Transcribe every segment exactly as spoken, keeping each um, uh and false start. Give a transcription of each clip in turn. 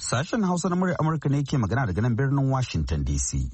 Sashen Hausa na murya Amurka ne ke magana daga nan birnin Washington D C.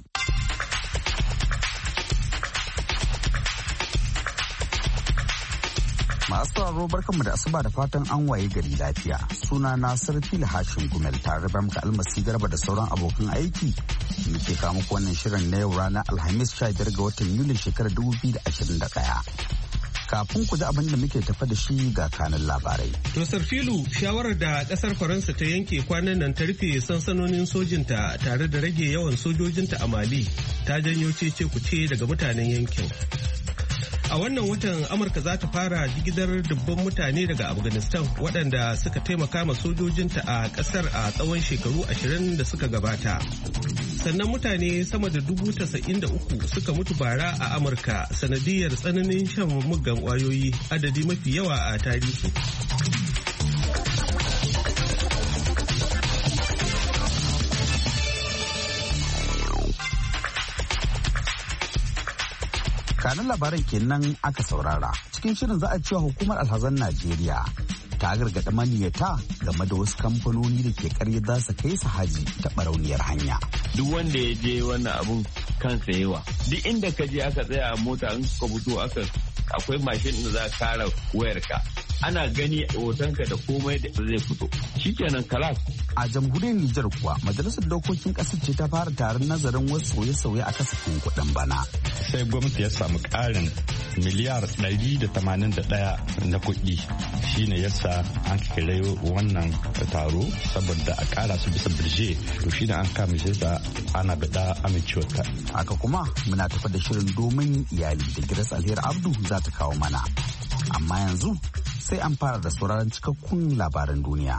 Masu sauraro barkanmu da asuba da fatan an waye gari lafiya. Suna na Sarfil Hashin Gumel tare da muka almasi garba da sauran abokan aiki. Muke kawo muku wannan shirin na yau ranar Alhamis sha biyar ga watan Yulin shekarar dubu biyu da ashirin da ɗaya. Kafin ku ji abin da muke tafa da shi ga kanin labarai. To Sarfilu, shawarar da kasar Faransa ta yanke kwanan nan ta rufe sansanonin sojinta tare da rage yawan sojojinta a Mali ta janyo cece kuce daga mutanen yankin. A wannan watan Amurka za ta fara jigilar dubban mutane daga Afghanistan waɗanda suka taimaka ma sojojinta a ƙasar a tsawon shekaru ashirin da suka gabata. Sannan mutane sama da dubu tasa'in da uku suka mutu bara a Amurka sanadiyar tsananin shan muggan ƙwayoyi, adadi mafi yawa a tarihi. Kanin labaran kenan aka saurara. Cikin shirin za a cewa hukumar alhazan Najeriya ta gargaɗi maniyata game da wasu kamfanoni da ke karya za su kai su haji ta barauniyar hanya. Duk wanda ya je wannan abun kansa yawa. Duk inda ka je aka tsaya a mota in ka fito aka akwai mashin da za ka kara wayarka. Ana gani hotonka da komai da zai fito. Shikenan kalas. A jamhuriyar Nijar kuwa majalisar dokokin ƙasar ce ta fara taron nazarin wasu sauye-sauye a kasafin kuɗin bana. Sai gwamnati ya samu ƙarin miliyar ɗari da tamanin da ɗaya na kuɗi shine yasa an kira wannan taro saboda a ƙara su bisa birje to shine an kama shi da ana bada amincewa ta. Haka kuma muna tafa da shirin domin iyali da Grace Alheri Abdu za ta kawo mana. Amma yanzu sai an fara da sauraron cikakkun labaran duniya.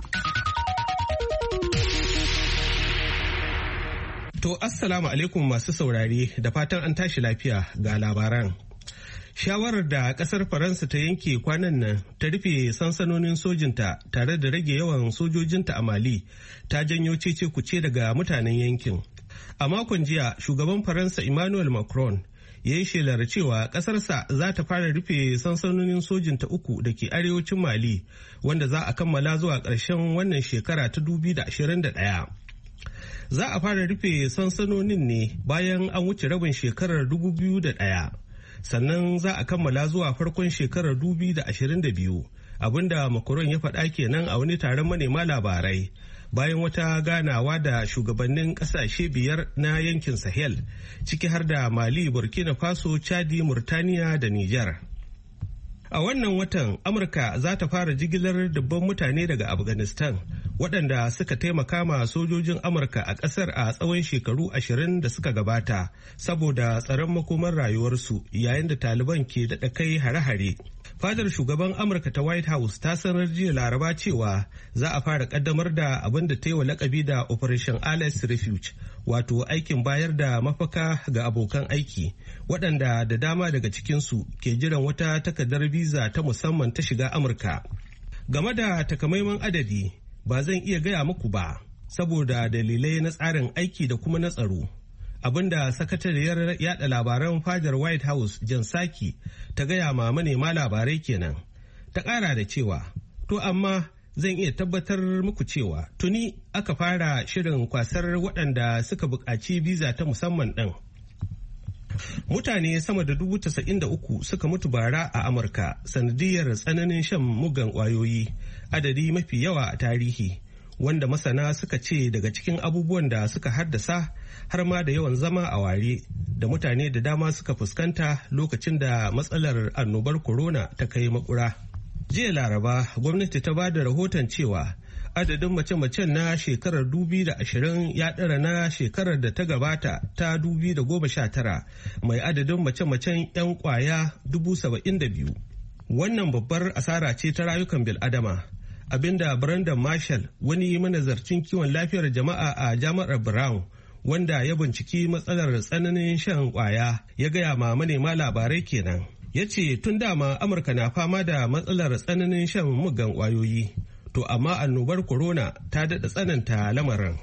To assalamu alaikum masu saurare da fatan an tashi lafiya ga labaran. Shawarar da kasar Faransa ta yanke kwanan nan ta rufe sansanonin sojinta tare da rage yawan sojojinta a Mali ta janyo cece kuce daga mutanen yankin. A makon jiya shugaban Faransa Emmanuel Macron ya yi shelar cewa kasarsa za ta fara rufe sansanonin sojinta uku da ke arewacin Mali wanda za a kammala zuwa ƙarshen wannan shekara ta dubu biyu da ashirin da ɗaya. Za a fara rufe sansanonin ne bayan an wuce rabin shekarar dubu biyu da ɗaya. Sannan za a kammala zuwa farkon shekarar dubu biyu da ashirin da biyu, abinda Macron ya faɗa kenan a wani taron manema labarai bayan wata ganawa da shugabannin ƙasashe biyar na yankin Sahel ciki har da Mali, Burkina Faso, Chadi, Murtaniya da Nijar. A wannan watan Amurka za ta fara jigilar dubban mutane daga Afghanistan waɗanda suka taimaka ma sojojin Amurka a ƙasar a tsawon shekaru ashirin da suka gabata saboda tsaron makomar rayuwarsu yayin da Taliban ke daɗa kai hare-hare. Fadar shugaban Amurka ta White House ta sanar jiya Laraba cewa za a fara ƙaddamar da abin da ta yi wa lakabi da Operation Alice Refuge, wato aikin bayar da mafaka ga abokan aiki waɗanda da dama daga cikinsu ke jiran wata takardar biza ta musamman ta shiga Amurka. Game da takamaiman adadi ba zan iya gaya muku ba saboda dalilai na tsarin aiki da kuma na tsaro. Abinda sakatariyar yada labaran fadar White House Jan Psaki ta gaya ma manema labarai kenan. Ta ƙara da cewa, to amma zan iya tabbatar muku cewa tuni aka fara shirin kwasar waɗanda suka buƙaci biza ta musamman ɗin. Mutane sama da dubu tasa'in da uku suka mutu bara a Amurka sanadiyar tsananin shan muggan ƙwayoyi, adadi mafi yawa a tarihi, wanda masana suka ce daga cikin abubuwan da suka haddasa har ma da yawan zama a ware da mutane da dama suka fuskanta lokacin da matsalar annobar corona ta kai makura. Jiya Laraba gwamnati ta ba da rahoton cewa adadin mace-macen na shekarar dubi da ashirin ya ɗara na shekarar da ta gabata ta dubi da goma sha tara mai adadin mace-macen 'yan kwaya dubu saba'in da biyu. Wannan babbar asara ce ta rayukan bil'adama, abinda Brandon Marshall, wani manazarcin kiwon lafiyar jama'a a jami'ar Brown wanda ya binciki matsalar tsananin shan kwaya, ya gaya ma manema labarai kenan. Ya ce tun dama Amurka na fama da matsalar tsananin shan muggan kwayoyi, to amma annobar corona ta daɗa tsananta lamarin.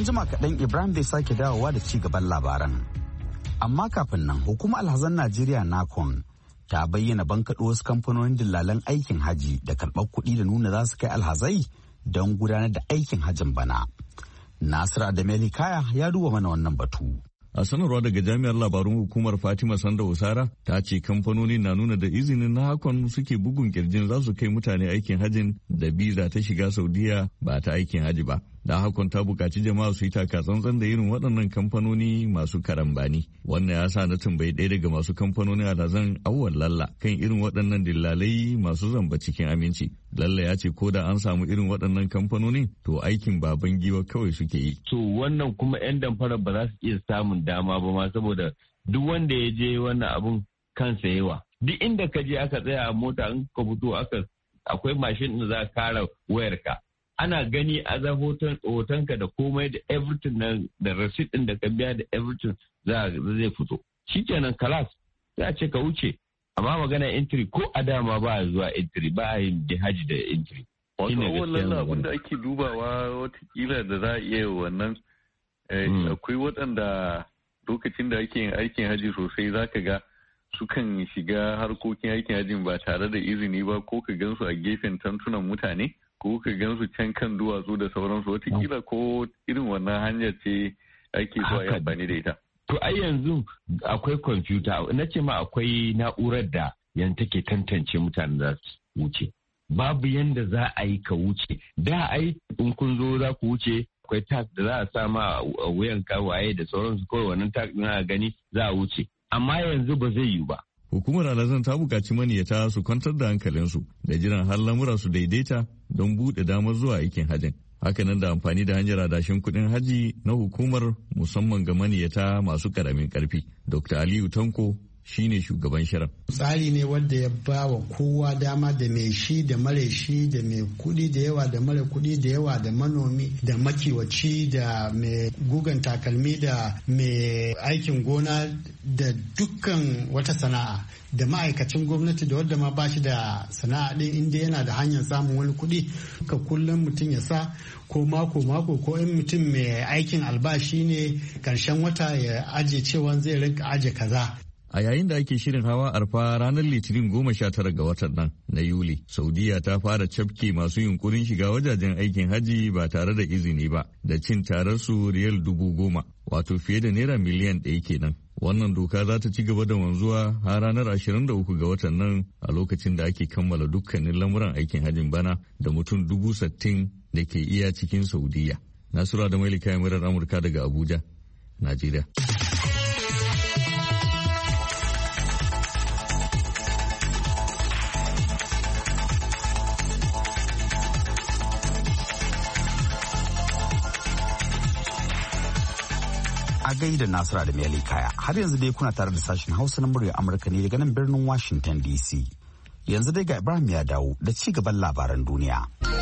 An jima kaɗan Ibrahim zai sake dawowa da ci gaban labaran. Amma kafin nan hukumar alhazan Najeriya NACON ta bayyana bankaɗo wasu kamfanonin dillalan aikin haji da karɓar kuɗi da nuna za su kai alhazai don gudanar da aikin hajin bana. Nasiru Adameli Kaya ya duba mana wannan batu. A sanarwa daga jami'ar labarun hukumar Fatima Sanda Usara ta ce kamfanoni na nuna da izinin na hakon suke bugun kirjin za su kai mutane aikin hajin da biza ta shiga Saudiya ba ta aikin haji ba. Da hakon ta buƙaci jama'a su yi taka tsantsan da irin waɗannan kamfanoni masu karambani. Wannan ya sa na tambayi ɗaya daga masu kamfanonin alhazan Awwal Lalla kan irin waɗannan dillalai masu zamba cikin aminci. Lalla ya ce ko da an samu irin waɗannan kamfanonin to aikin baban giwa kawai suke yi. To wannan kuma 'yan damfara ba za su iya samun dama ba ma saboda duk wanda ya je wannan abun kansa yawa. Duk inda ka je aka tsaya a mota in ka fito aka akwai mashin da za ka kara wayarka. Ana gani a za hotonka da komai da everything na da receipt din da ka biya da everything za zai fito. Shikenan kalas sai a ce ka wuce. Amma magana entry ko a dama ba a zuwa entry ba a yin haji da entry. Wato wannan abin da ake dubawa watakila da za a iya wannan akwai waɗanda lokacin da ake yin aikin haji sosai za ka ga sukan shiga harkokin aikin hajin ba tare da izini ba ko ka gansu a gefen tantunan mutane. Ko ka gansu can kan duwatsu da sauransu watakila ko irin wannan hanyar ce ake so a yi amfani da ita. To ai yanzu akwai kwamfuta na ce ma akwai na'urar da yanzu take tantance mutane za su wuce. Babu yanda za a yi ka wuce. Da ai in kun zo za ku wuce akwai tag da za a sa ma a wuyan kawaye da sauransu kawai wannan tag na gani za a wuce. Amma yanzu ba zai yiwu ba. Hukumar alhazan ta buƙaci maniyata su kwantar da hankalinsu da jiran har lamura su daidaita don buɗe damar zuwa aikin hajjin. Hakanan da amfani da hanyar adashin kuɗin haji na hukumar musamman ga maniyata masu ƙaramin ƙarfi. Dokta Aliyu Tanko shine shugaban shirin. Tsari ne wanda ya ba wa kowa dama da mai shi da mare shi da mai kuɗi da yawa da mare kuɗi da yawa da manomi da makiwaci da mai gugan takalmi da mai aikin gona da dukkan wata sana'a da ma'aikacin gwamnati da wadda ma ba shi da sana'a ɗin inda yana da hanyar samun wani kuɗi ka kullum mutum ya sa ko mako mako ko in mutum mai aikin albashi ne karshen wata ya aje cewa zai rinka aje kaza. A yayin da ake shirin hawa arfa ranar Litinin goma sha tara ga watan nan na Yuli, Saudiya ta fara cafke masu yunkurin shiga wajajen aikin haji ba tare da izini ba da cin tararsu riyal dubu goma, wato fiye da naira miliyan ɗaya kenan. Wannan doka za ta ci gaba da wanzuwa har ranar ashirin da uku ga watan nan a lokacin da ake kammala dukkanin lamuran aikin hajin bana da mutum dubu sittin da ke iya cikin Saudiya. Nasura da Mailika Murar Amurka daga Abuja, Najeriya. A gaida Nasira da Meli Kaya, har yanzu dai kuna tare da sashen Hausa na murya Amurka ne daga nan birnin Washington D C. Yanzu dai ga Ibrahim ya dawo da ci gaban labaran duniya.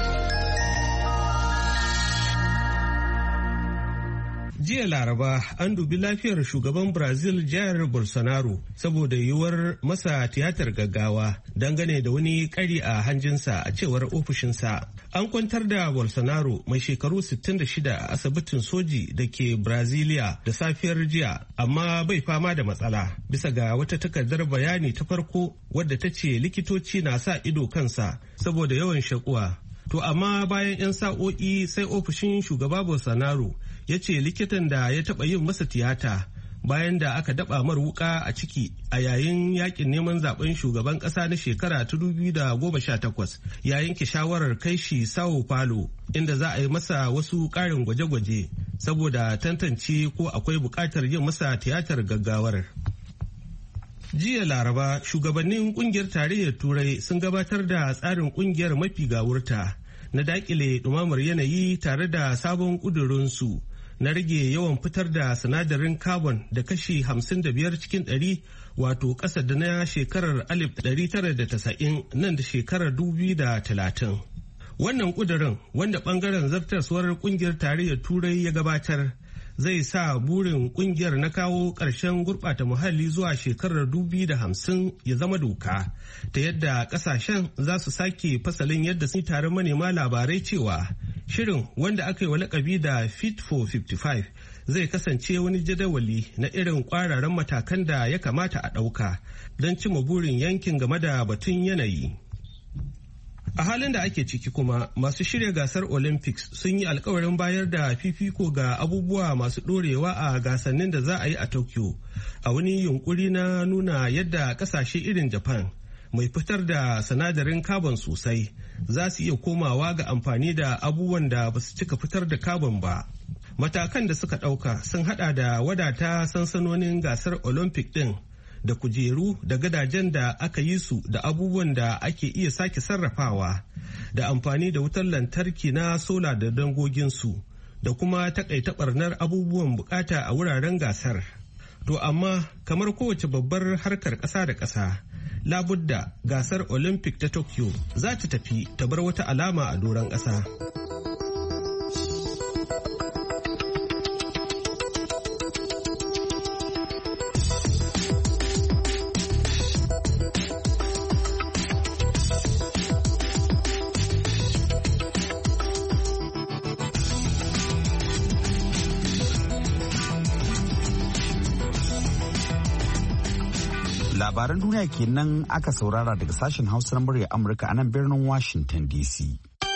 Jiya Laraba an dubi lafiyar shugaban Brazil Jair Bolsonaro saboda yiwuwar masa tiyatar gaggawa dangane da wani kari a hanjinsa a cewar ofishinsa. An kwantar da Bolsonaro mai shekaru sittin da shida a asibitin soji da ke Brazilia da safiyar jiya, amma bai fama da matsala. Bisa ga wata takardar bayani ta farko wadda ta ce likitoci na sa ido kansa saboda yawan shakuwa. To amma bayan 'yan sa'o'i sai ofishin shugaba Bolsonaro ya ce likitan da ya taɓa yin masa tiyata bayan da aka daɓa mar wuka a ciki a yayin yakin neman zaben shugaban ƙasa na shekara ta dubu da goma sha takwas ya yanke shawarar kai shi Sao Paulo inda za a yi masa wasu ƙarin gwaje-gwaje saboda tantance ko akwai buƙatar yin masa tiyatar gaggawar. Jiya Laraba, shugabannin kungiyar tarayyar Turai sun gabatar da tsarin kungiyar mafi gawurta na dakile dumamar yanayi tare da sabon ƙudurinsu na rage yawan fitar da sinadarin carbon da kashi hamsin da biyar cikin ɗari, wato ƙasa da na shekarar alif ɗari tara da tasa'in nan da shekarar dubu da talatin. Wannan ƙudurin wanda ɓangaren zartaswar kungiyar tarayyar Turai ya gabatar zai sa burin kungiyar na kawo ƙarshen gurɓata muhalli zuwa shekarar dubu da hamsin ya zama doka, ta yadda ƙasashen za su sake fasalin yadda sun taron manema labarai cewa Shirin wanda aka yi wa lakabi da Fit for fifty-five zai kasance wani jadawali na irin kwararan matakan da ya kamata a ɗauka don cimma burin yankin game da batun yanayi. A halin da ake ciki kuma masu shirya gasar Olympics sun yi alkawarin bayar da fifiko ga abubuwa masu ɗorewa a gasannin da za a yi a Tokyo a wani yunkuri na nuna yadda ƙasashe irin Japan mai fitar da sinadarin carbon sosai za su iya komawa ga amfani da abubuwan da ba su cika fitar da carbon ba. Matakan da suka ɗauka sun hada da wadata sansanonin gasar Olympic ɗin da kujeru da gadajen da aka yi su da abubuwan da ake iya sake sarrafawa da amfani da wutar lantarki na sola da dangoginsu da kuma takaita barnar abubuwan bukata a wuraren gasar. To amma kamar kowace babbar harkar ƙasa da ƙasa, labudda gasar Olympic ta Tokyo za ta tafi ta bar wata alama a doron ƙasa. Labaran duniya kenan aka saurara daga sashen Hausa na murya Amurka a nan birnin Washington D C.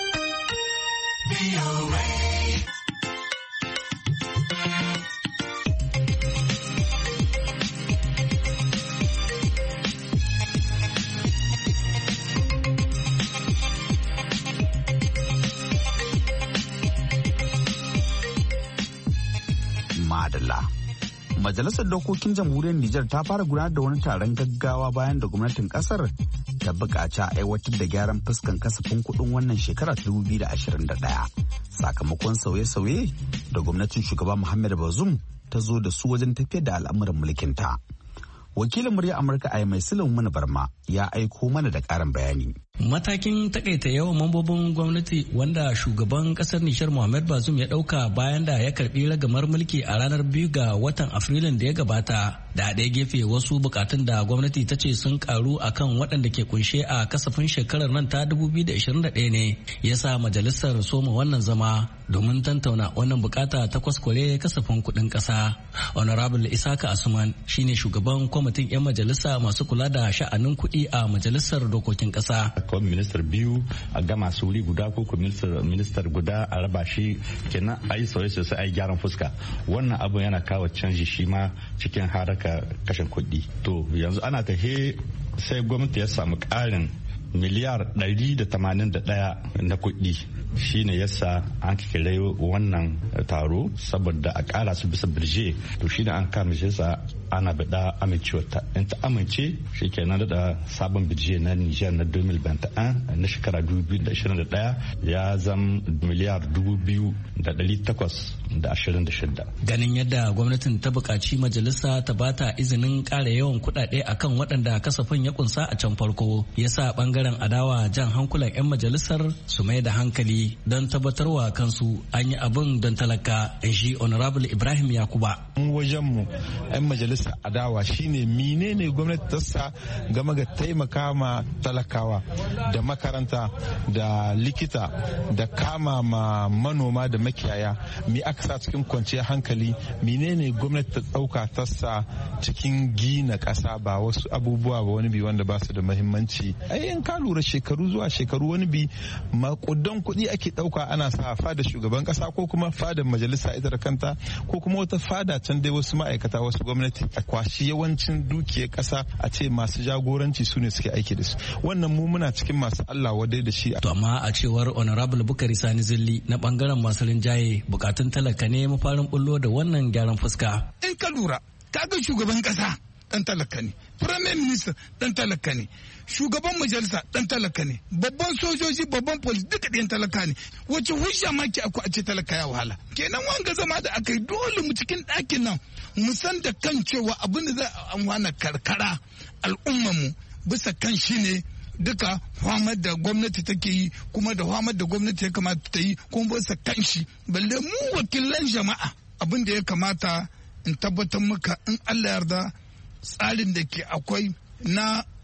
Madalla. Majalisar Dokokin Jamhuriyar Nijar ta fara gudanar da wani taron gaggawa bayan da gwamnatin kasar ta buƙaci a aiwatar da gyaran fuskan kasafin kuɗin wannan shekara ta dubu biyu da ashirin da ɗaya sakamakon sauye-sauye da gwamnatin shugaba Muhammad Bazoum ta zo da su wajen tafiyar da al'amuran mulkinta. Wakilin murya Amurka a mai Sulaiman Barma ya aiko mana da ƙarin bayani. Matakin takaita yawan mambobin gwamnati wanda shugaban kasar Nishar Muhammad Bazoum ya dauka bayan da ya karbi ragamar mulki a ranar biyu ga watan Afrilun da ya gabata, da ɗaya gefe wasu bukatun da gwamnati ta ce sun karu akan waɗanda ke kunshe a kasafin shekarar nan ta dubu biyu da ashirin da ɗaya ne ya sa majalisar soma wannan zama domin tantauna wannan bukata ta kwaskware kasafin kuɗin ƙasa. Honorable Isaka Asuman shine shugaban kwamitin 'yan majalisa masu kula da sha'anin kuɗi a majalisar dokokin ƙasa. Ko ministar biyu a gama su wuri guda ko ministar guda a raba shi kenan a yi sauye sosai a yi gyaran fuska. Wannan abu yana kawo canji shi ma cikin haraka kashin kuɗi. To yanzu ana tahe sai gwamnati ya samu ƙarin miliyar ɗari da tamanin da ɗaya na kuɗi. Shi ne yasa an kira wannan taro saboda a ƙara su bisa birje. To shi ne an kama shi sa ana bada amincewarta. In ta amince shi kenan da sabon birje na Nijar na dubu biyu da ashirin da ɗaya na shekara dubu biyu da ashirin da ɗaya ya zama miliyar dubu biyu da ɗari takwas da ashirin da shida. Ganin yadda gwamnatin ta buƙaci majalisa ta bata izinin ƙara yawan kuɗaɗe akan waɗanda kasafin ya kunsa a can farko yasa ɓangaren adawa jan hankulan 'yan majalisar su mai da hankali don tabbatarwa kansu an yi abin don talaka, in shi Honorable Ibrahim Yakuba. Wajenmu 'yan majalisa adawa shine menene gwamnati ta sa game ga taimaka ma talakawa da makaranta da likita da kama ma manoma da makiyaya, mi aka sa cikin kwanciyar hankali, menene gwamnati ta ɗauka ta sa cikin gina ƙasa ba wasu abubuwa ba wani bi wanda ba su da muhimmanci. Ai in ka lura shekaru zuwa shekaru wani bi makudan kuɗi ake ɗauka ana sa fada shugaban ƙasa ko kuma fada majalisa ita da kanta ko kuma wata fada can dai wasu ma'aikata wasu gwamnati a kwashi yawancin dukiyar ƙasa a ce masu jagoranci su ne suke aiki da su. Wannan mu muna cikin masu Allah wadai da shi. To amma a cewar Honorable Bukari Sani Zilli na bangaren masu rinjaye bukatun talaka ne mafarin bullo da wannan gyaran fuska. In ka lura kaga shugaban ƙasa dan talaka ne, Prime Minister dan talaka ne, shugaban majalisa dan talaka ne, babban sojoji babban polis duka ɗayan talaka ne. Wace hujja ma ke akwai a ce talaka ya wahala? Kenan wanga zama da aka yi dole mu cikin ɗakin nan mu san da kan cewa abin da za a amfana karkara al'ummarmu bisa kan shi ne duka famar da gwamnati take yi kuma da famar da gwamnati ya kamata ta yi kuma bisa kan shi. Balle mu wakilan jama'a abin da ya kamata in tabbatar maka in Allah yarda tsarin da ke akwai na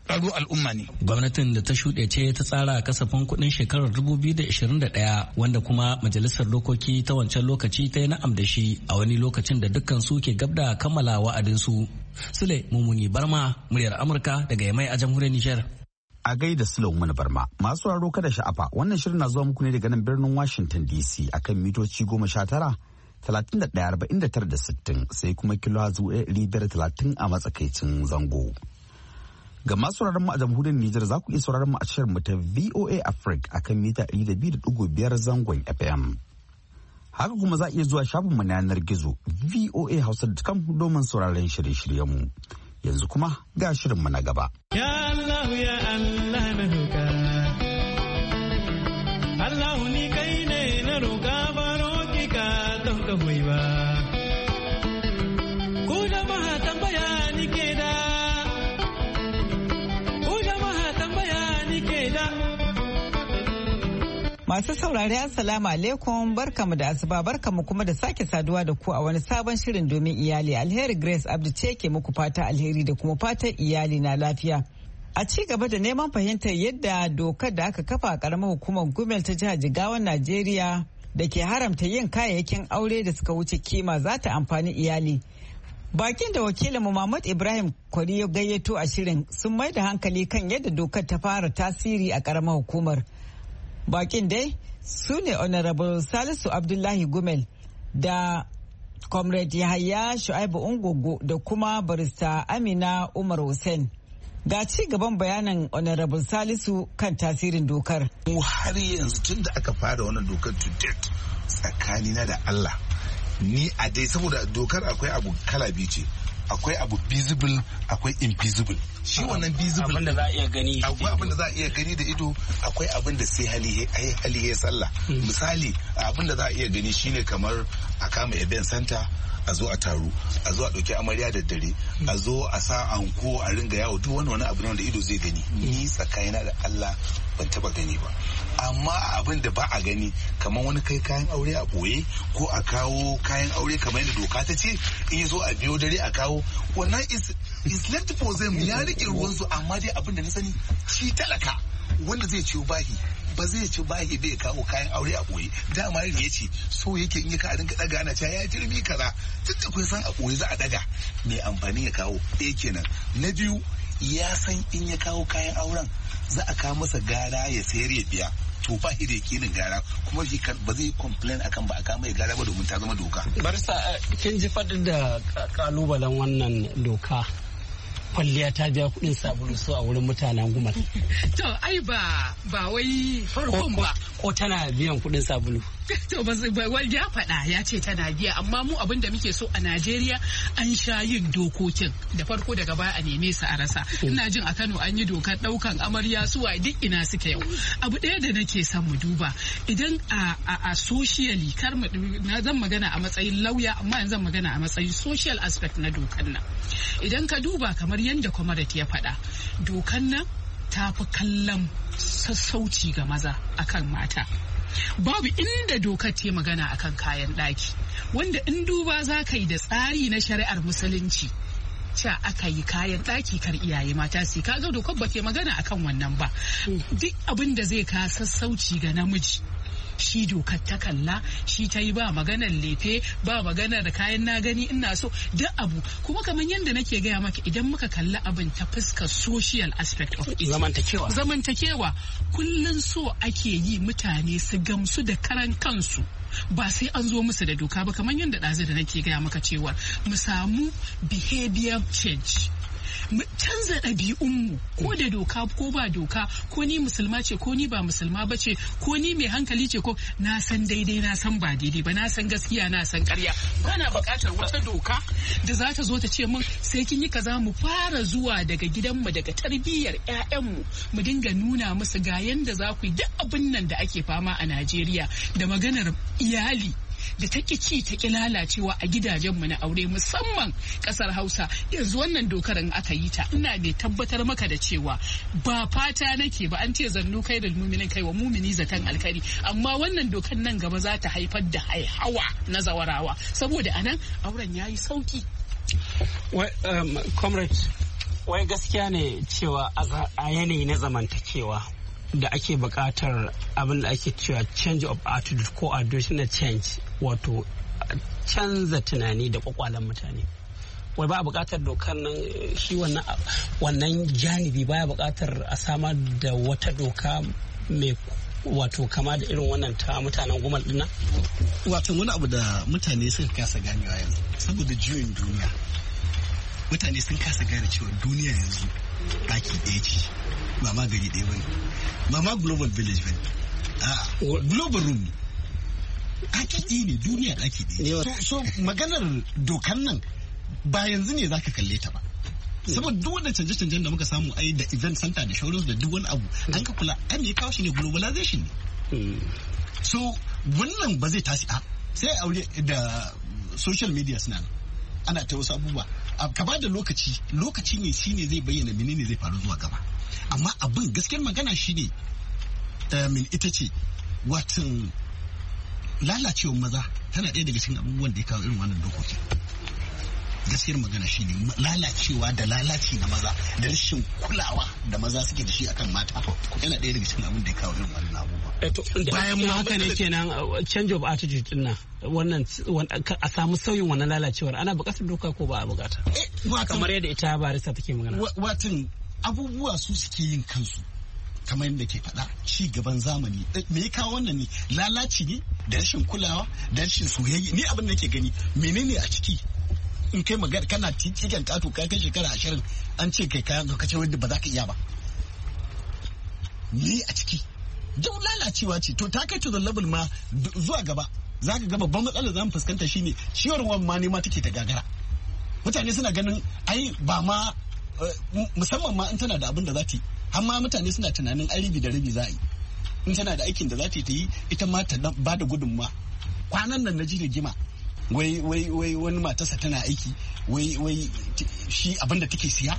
tsaro al'umma ne. Gwamnatin da ta shuɗe ce ta tsara kasafin kuɗin shekarar dubu biyu da ashirin da ɗaya wanda kuma majalisar dokoki ta wancan lokaci ta yi na'am da shi a wani lokacin da dukkan su ke gab da kammala wa'adinsu. Sule Mumuni Barma, muryar Amurka daga Yamai a jamhuriyar Nijar. A gaida Sulaiman Barma, masu raro kada sha'afa wannan shirin na zuwa muku ne daga nan birnin Washington D C akan mitoci goma sha tara, talatin da ɗaya, arba'in da tara da sittin sai kuma kilo zuwa ɗari biyar talatin a matsakaicin zango. Ga masu sauraron mu a jamhuriyar Nijar za ku iya sauraron mu a shirin mu ta V O A Africa akan mita ɗari da biyu da ɗigo biyar zangon F M. Haka kuma za a iya zuwa shafin mu na yanar gizo v o a hausa dot com domin sauraron shirye-shiryen mu. Yanzu kuma ga shirin mu na gaba. Ya Allah ya Allah na roƙa. Allah ni kai ne na roƙa baro ki ka don ka hoyi ba. Ku jama'a tambaya ni ke da. Ku jama'a tambaya ni ke da. Masu saurari assalamu alaikum barkamu da asuba barkamu kuma da sake saduwa da ku a wani sabon shirin domin iyali. Alheri Grace Abdu ce ke muku fata alheri da kuma fatan iyali na lafiya. A ci gaba da neman fahimtar yadda dokar da aka kafa a karamar hukumar Gumel ta jihar Jigawan Najeriya da ke haramta yin kayayyakin aure da suka wuce kima za ta amfani iyali. Bakin da wakilinmu Mahmud Ibrahim Kwari ya gayyato a shirin sun mai da hankali kan yadda dokar ta fara tasiri a karamar hukumar. Bakin dai su ne Honorable Salisu Abdullahi Gumel da Comrade Yahaya Shu'aibu Ungogo da kuma Barista Amina Umar Hussein. Ga ci gaban bayanan Honorable Salisu kan tasirin dokar. Mu har yanzu tun da aka fara wannan dokar to date tsakanina da Allah ni a dai saboda dokar akwai abu kala biyu ce. Akwai abu visible akwai invisible. Shi wannan visible abin da za a iya gani akwai abin da za a iya gani da ido akwai abin da sai hali hali ya sallah. Misali abin da za a iya gani shine kamar a kama event center a zo a taru a zo a ɗauki amarya da dare a zo a sa anko a ringa yawo duk wani wani abu da ido zai gani ni tsakanina da Allah ban taba gani ba amma abin da ba a gani kamar wani kai kayan aure a ɓoye ko a kawo kayan aure kamar yadda doka ta ce in yi so a biyo dare a kawo wannan is is left for them ya rike ruwansu amma dai abin da na sani shi talaka wanda zai ciwo bahi ba zai ci bahi bai kawo kayan aure a ɓoye dama ya ce so yake in yi ka rinka daga ana cewa ya jirmi kaza tun da kun san a ɓoye za a daga mai amfani ya kawo ɗaya kenan na biyu ya san in ya kawo kayan auren za a kawo masa gara ya sayar ya biya to ba shi da yakinin gara kuma shi ba zai complain akan ba a kama ya gara ba domin ta zama doka. Barsa kin ji faɗin da kalubalen wannan doka kwalliya ta biya kuɗin sabulu so a wurin mutanen Gumal. To ai ba ba wai farkon ba. Ko tana biyan kuɗin sabulu. To ba wani ya faɗa ya ce tana biya amma mu abin da muke so a Najeriya an sha yin dokokin da farko daga baya a neme su a rasa. Ina jin a Kano an yi dokar ɗaukan amarya suwa duk ina suka yau. Abu ɗaya da nake son mu duba idan a a socially kar mu na zan magana a matsayin lauya amma yanzu zan magana a matsayin social aspect na dokar nan. Idan ka duba kamar yadda Comrade ya faɗa dokan nan ta fi kallon sassauci ga maza akan mata. Babu inda dokar ta magana akan kayan ɗaki wanda in duba za ka yi da tsari na shari'ar musulunci ca aka yi kayan ɗaki kar iyaye mata su kaga dokar ba ke magana akan wannan ba. Duk abin da zai ka sassauci ga namiji shi dokar ta kalla shi ta yi ba maganar lefe ba maganar kayan na gani ina so duk abu kuma kamar yadda nake gaya maka idan muka kalli abin ta fuskar social aspect of it zamantakewa zamantakewa kullun so ake yi mutane su gamsu da karan kansu ba sai an zo musu da doka ba kamar yadda ɗazu da nake gaya maka cewa mu samu behavior change mu canza ɗabi'unmu ko da doka ko ba doka ko ni musulma ce ko ni ba musulma ba ce ko ni mai hankali ce ko na san daidai na san ba daidai ba na san gaskiya na san ƙarya bana buƙatar wata doka da za ta zo ta ce min sai kin yi kaza mu fara zuwa daga gidanmu daga tarbiyyar ƴaƴanmu mu dinga nuna musu ga yanda za ku yi duk abin nan da ake fama a Najeriya da maganar iyali da take ci ta ki lalacewa a gidajenmu na aure musamman kasar Hausa yanzu wannan dokar in aka yi ta ina mai tabbatar maka da cewa ba fata nake ba an ce zannu kai da muminin kai wa mumini zaton alkari amma wannan dokar nan gaba za ta haifar da haihawa na zawarawa saboda anan auren yayi sauki. Comrade wai gaskiya ne cewa a yanayi na zamantakewa da ake buƙatar abin da ake cewa change of attitude ko additional change, wato canza tunani da kwakwalen mutane. Wai ba a buƙatar dokar nan shi wannan janibi baya buƙatar a samar da wata doka mai wato kama da irin wannan ta mutanen gumal dinnan. Wato wani abu da mutane suka kasa ganewa yanzu saboda juyin duniya, mutane sun kasa gane cewa duniya yanzu ɗaki ɗaya ce, ba ma gari ɗaya bane, ba ma global village bane, a global room ne, ɗaki ɗaya ne, duniya ɗaki ɗaya. So maganar dokan nan ba yanzu ne zaka kalle ta ba, saboda duk wanda canje-canjen da muka samu ai da event center da shauransu da duk wani abu an ka kula ai me kawo shi ne globalization ne. So wannan ba zai tasi a sai aure da social media suna nan ana ta wasu abubuwa, ka ba da lokaci lokaci ne shine zai bayyana menene zai faru zuwa gaba. Amma abin gaskiyar magana shine min ita ce watan lalacewar maza tana ɗaya daga cikin abubuwan da ya kawo irin wannan dokoki. Gaskiyar magana shine lalacewa da lalaci na maza da rashin kulawa da maza suke da shi akan mata yana ɗaya daga cikin abin da ya kawo irin wannan abubuwa. Bayan mu haka ne kenan change of attitude din nan wannan a samu sauyin wannan lalacewar ana buƙatar doka ko ba a buƙata? Kamar yadda ita barista take magana. Watan abubuwa su suke yin kansu kamar yadda ke faɗa ci gaban zamani me ya kawo wannan ne lalaci ne da rashin kulawa da rashin soyayya. Ni abin da ke gani menene a ciki in kai magana kana cikin kato ka kai shekara ashirin an ce kai kayan ka kace wanda ba za ka iya ba. Ni a ciki duk lalacewa ce to ta kai to the level ma zuwa gaba za ka ga babban matsalar za mu fuskanta shine ciwon ruwan ma ne ma take ta gagara. Mutane suna ganin ai ba ma musamman ma in tana da abin da za ta yi har ma mutane suna tunanin ai ribi da ribi za a yi in tana da aikin da za ta yi ita ma ta ba da gudunmawa. Kwanan nan na ji rigima wai wai wai wani matarsa tana aiki wai wai shi abinda take siya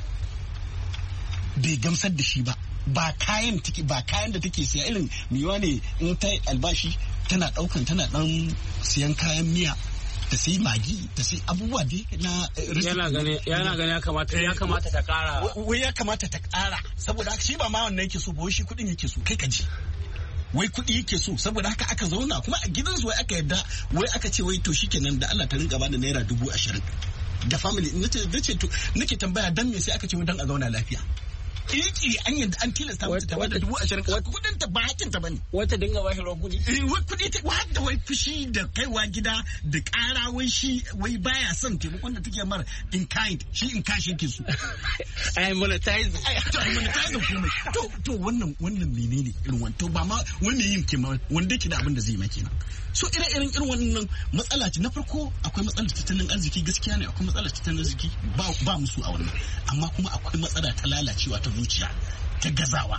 bai gamsar da shi ba ba kayan take ba kayan da take siya irin miwa ne in ta albashi tana daukan tana dan siyan kayan miya ta sai magi ta sai abubuwa dai na yana gane yana gane ya kamata ya kamata ta kara wai ya kamata ta kara saboda shi ba ma wannan yake so ba shi kudin yake so kai ka ji wai kuɗi yake so saboda haka aka zauna kuma a gidansu wai aka yadda wai aka ce wai to shikenan da Allah ta rinka bada naira dubu ashirin da family nace nace to nake tambaya dan me sai aka ce wai dan a zauna lafiya. Iki an yadda an tilasta mata ta bada dubu ashirin kudin ta ba hakin ta bane wata dinga ba shi ruwan kudi eh wai kudi ta wanda wai fushi da kaiwa gida da ƙara wai shi wai baya son taimakon da take mar in kind shi in cash yake so ai monetize ai to monetize kuma to to wannan wannan menene irin wannan to ba ma wani yin kima wanda yake da abin da zai maki nan so ire irin irin wannan matsala ce na farko akwai matsalar tattalin arziki gaskiya ne akwai matsalar tattalin arziki ba ba musu a wannan amma kuma akwai matsala ta lalacewa ta zuciya ta gazawa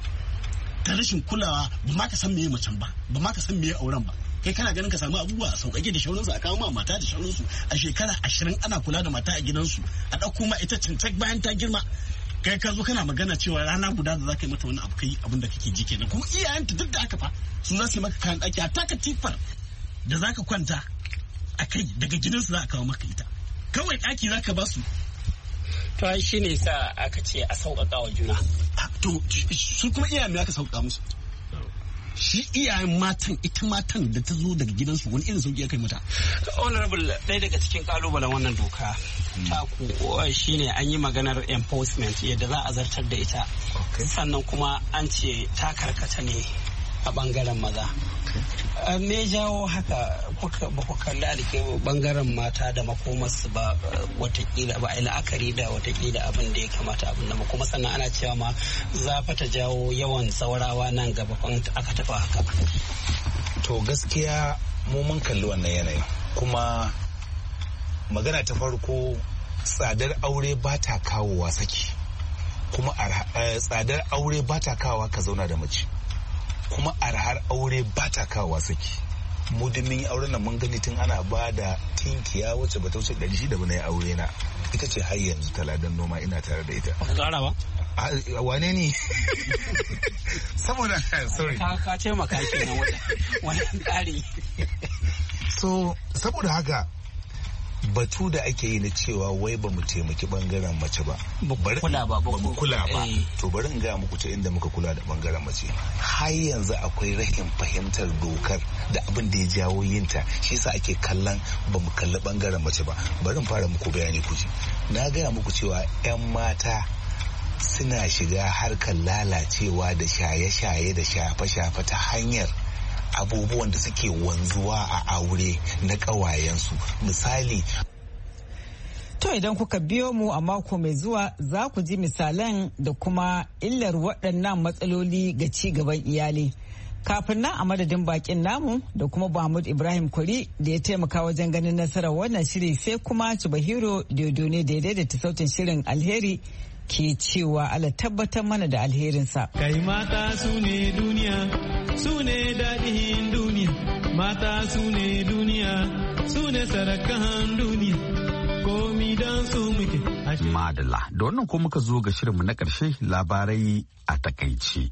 ta rashin kulawa ba ma ka san meye macen ba ba ma ka san meye auren ba kai kana ganin ka samu abubuwa a sauƙaƙe da shauransu a kawo ma mata da shauransu a shekara ashirin ana kula da mata a gidansu a ɗauko ma ita cincak bayan ta girma kai ka zo kana magana cewa rana guda da za ka yi mata wani abu kai abin da kake ji kenan kuma iyayenta duk da aka fa su za su yi maka kayan ɗaki a taka tifar da za ka kwanta a kai daga gidansu za a kawo maka ita kawai ɗaki za ka ba su. To ai shi ne sa aka ce a sauƙaƙa wa juna. To su kuma iyayen me aka sauƙaƙa musu? Shi iyayen matan ita matan da ta zo daga gidansu wani irin sauƙi aka yi mata. Honorable ɗaya daga cikin ƙalubalen wannan doka ta ku shi ne an yi maganar enforcement yadda za a zartar da ita. Sannan kuma an ce ta karkata ne a ɓangaren maza. Me jawo haka ba ku kalli alke bangaren mata da makomarsu ba watakila ba a yi la'akari da watakila abin da ya kamata abin da makoma sannan ana cewa ma za fa ta jawo yawan saurawa nan gaba kan aka tafi haka. To gaskiya mu mun kalli wannan yanayin kuma magana ta farko tsadar aure ba ta kawowa saki kuma tsadar aure ba ta kawowa ka zauna da mace. Kuma arhar aure ba ta kawo saki mu min auren nan mun gani tun ana ba da tinkiya wacce ba ta wuce ɗari shida ba na yi aure na ita ce har yanzu taladan noma ina tare da ita ƙara ba wane ne saboda sorry ka ce maka kenan wani ƙari so saboda haka batu da ake yi na cewa wai ba mu taimaki bangaren mace ba bari kula ba ba mu kula ba to bari in ga muku ta inda muka kula da bangaren mace har yanzu akwai rashin fahimtar dokar da abin da ya jawo yinta shi yasa ake kallon ba mu kalli bangaren mace ba bari in fara muku bayani kuji na gaya muku cewa 'yan mata suna shiga harkar lalacewa da shaye-shaye da shafe-shafe ta hanyar abubuwan da suke wanzuwa a aure na ƙawayensu misali. To idan kuka biyo mu a mako mai zuwa za ku ji misalan da kuma illar waɗannan matsaloli ga ci gaban iyali. Kafin nan a madadin bakin namu da kuma Mahmud Ibrahim Kwari da ya taimaka wajen ganin nasarar wannan shiri sai kuma Chubahiro Diodone da ya daidaita sautin shirin alheri ke cewa Allah tabbatar mana da alherinsa. Kai mata su ne duniya, su ne daɗin duniya, mata su ne duniya, su ne sarakan duniya, komi don su muke. Madalla, da wannan ko muka zo ga shirinmu na ƙarshe labarai a takaici.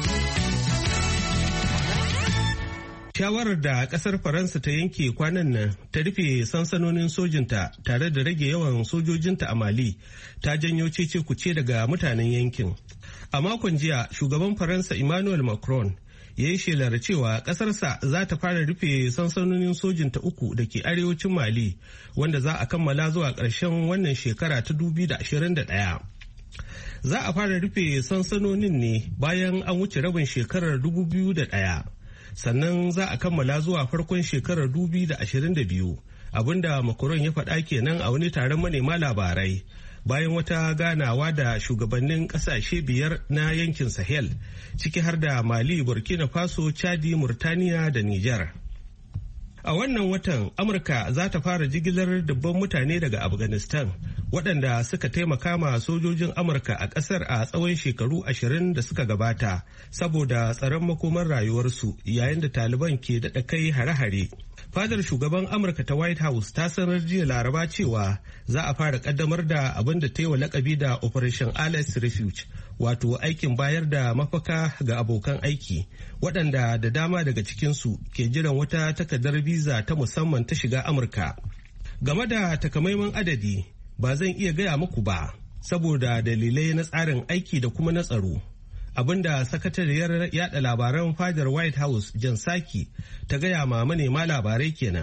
Shawarar da kasar Faransa ta yanke kwanan nan ta rufe sansanonin sojinta tare da rage yawan sojojinta a Mali ta janyo cece kuce daga mutanen yankin. A makon jiya, shugaban Faransa Emmanuel Macron ya yi shelar cewa kasarsa za ta fara rufe sansanonin sojinta uku da ke arewacin Mali wanda za a kammala zuwa ƙarshen wannan shekara ta dubu biyu da ashirin da ɗaya. Za a fara rufe sansanonin ne bayan an wuce rabin shekarar dubu biyu da ɗaya. Sannan za a kammala zuwa farkon shekarar dubu biyu da ashirin da biyu abinda Macron ya faɗa kenan a wani taron manema labarai bayan wata ganawa da shugabannin ƙasashe biyar na yankin Sahel ciki har da Mali, Burkina Faso, Chadi, Murtaniya da Nijar. A wannan watan Amurka za ta fara jigilar dubban mutane daga Afghanistan waɗanda suka taimaka ma sojojin Amurka a ƙasar a tsawon shekaru ashirin da suka gabata saboda tsaron makomar rayuwarsu yayin da Taliban ke daɗa kai hare-hare. Fadar shugaban Amurka ta White House ta sanar jiya Laraba cewa za a fara ƙaddamar da abin da ta yi wa lakabi da Operation Alice Refuge, wato aikin bayar da mafaka ga abokan aiki waɗanda da dama daga cikinsu ke jiran wata takardar biza ta musamman ta shiga Amurka. Game da takamaiman adadi ba zan iya gaya muku ba saboda dalilai na tsarin aiki da kuma na tsaro. Abinda sakatariyar yada labaran fadar White House Jan Psaki ta gaya ma manema labarai kenan.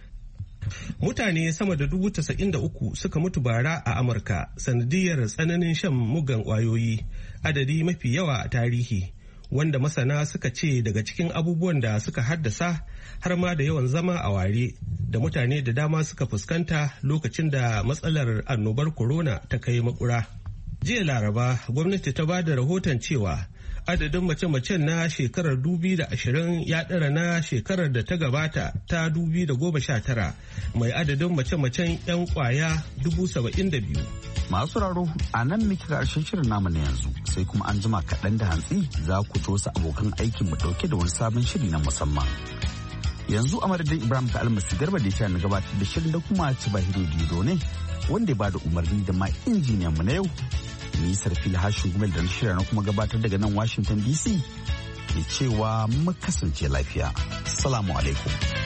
Mutane sama da dubu tasa'in da uku suka mutu bara a Amurka sanadiyar tsananin shan mugan ƙwayoyi, adadi mafi yawa a tarihi, wanda masana suka ce daga cikin abubuwan da suka haddasa har ma da yawan zama a ware da mutane da dama suka fuskanta lokacin da matsalar annobar corona ta kai makura. Jiya Laraba, gwamnati ta ba da rahoton cewa adadin mace-macen na shekarar dubi da ashirin ya ɗara na shekarar da ta gabata ta dubi da goma sha tara mai adadin mace-macen 'yan kwaya dubu saba'in da biyu. Masu raro a nan muke karshen shirin namu na yanzu sai kuma an jima kaɗan da hantsi za ku to wasu abokan aikin mu ɗauke da wani sabon shiri na musamman. Yanzu a madadin Ibrahim ka almasi garba da ya na gabatar da shirin da kuma Chibahiro Dido ne wanda ya ba da umarni da ma injiniyan mu na yau. Ni Sarfil Hashin Gumel da na shirya na kuma gabatar daga nan Washington D C ke cewa mu kasance lafiya. Assalamu alaikum.